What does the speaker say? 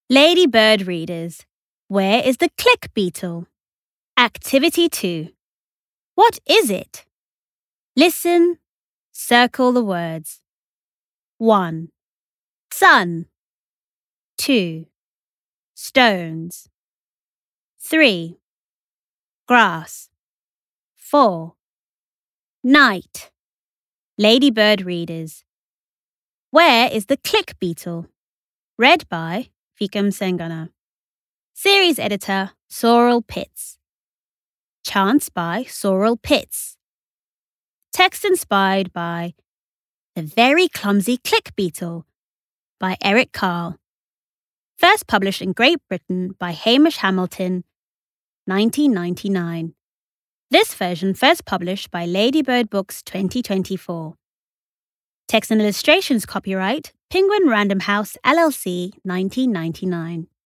Ladybird readers, where is the click beetle? Activity 2. What is it? Listen, circle the words. 1. Sun. 2. Stones. 3. Grass. 4. Night. Ladybird readers. Where is the click beetle? Read by Vikram Sengana. Series editor Sorrel Pitts. Chants by Sorrel Pitts. Text inspired by The Very Clumsy Click Beetle by Eric Carle. First published in Great Britain by Hamish Hamilton, 1999. This version first published by Ladybird Books 2024. Text and illustrations copyright Penguin Random House LLC 1999.